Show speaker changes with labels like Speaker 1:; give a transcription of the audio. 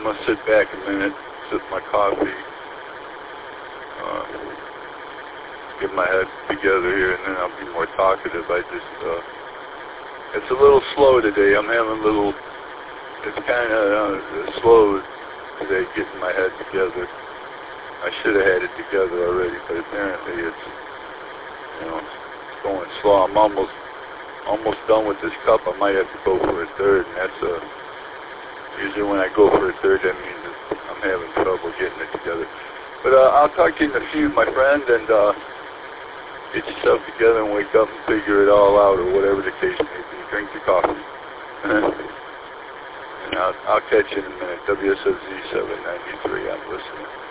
Speaker 1: going to sit back a minute, sip my coffee, get my head together here, and then I'll be more talkative. It's a little slow today. I'm having a little, it's kind of slow today getting my head together. I should have had it together already, but apparently it's, it's going slow. I'm almost done with this cup. I might have to go for a third, and that's usually when I go for a third, that means that I'm having trouble getting it together. But I'll talk to you in a few, my friend, and get yourself together and wake up and figure it all out, or whatever the case may be. Drink your coffee. And I'll catch you in a minute. WSOZ 793, I'm listening.